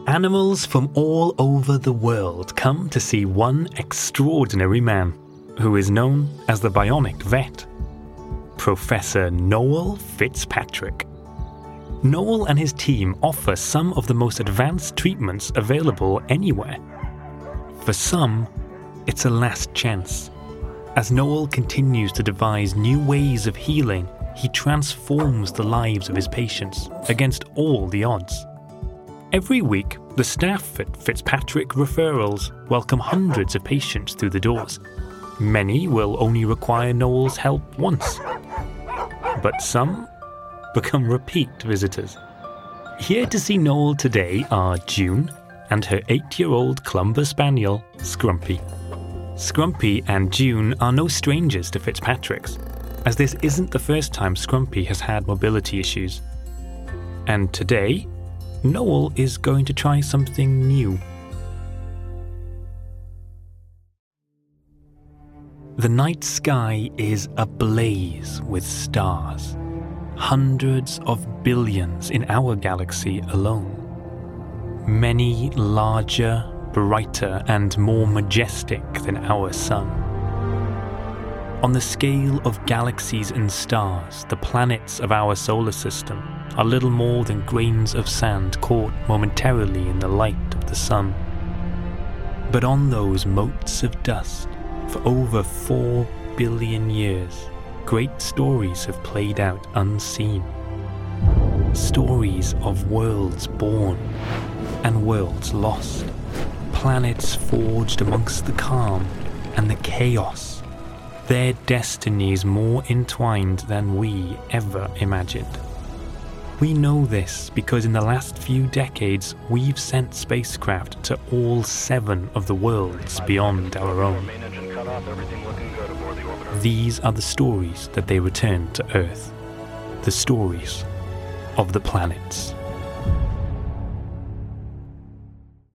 Animals from all over the world come to see one extraordinary man, who is known as the Bionic Vet, Professor Noel Fitzpatrick. Noel and his team offer some of the most advanced treatments available anywhere. For some, it's a last chance. As Noel continues to devise new ways of healing, he transforms the lives of his patients against all the odds. Every week, the staff at Fitzpatrick Referrals welcome hundreds of patients through the doors. Many will only require Noel's help once, but some become repeat visitors. Here to see Noel today are June and her 8-year-old Clumber Spaniel, Scrumpy. Scrumpy and June are no strangers to Fitzpatrick's, as this isn't the first time Scrumpy has had mobility issues. And today, Noel is going to try something new. The night sky is ablaze with stars. Hundreds of billions in our galaxy alone. Many larger, brighter, and more majestic than our sun. On the scale of galaxies and stars, the planets of our solar system are little more than grains of sand caught momentarily in the light of the sun. But on those motes of dust, for over 4 billion years, great stories have played out unseen. Stories of worlds born and worlds lost. Planets forged amongst the calm and the chaos. Their destinies more entwined than we ever imagined. We know this because in the last few decades, we've sent spacecraft to all 7 of the worlds beyond our own. These are the stories that they return to Earth. The stories of the planets.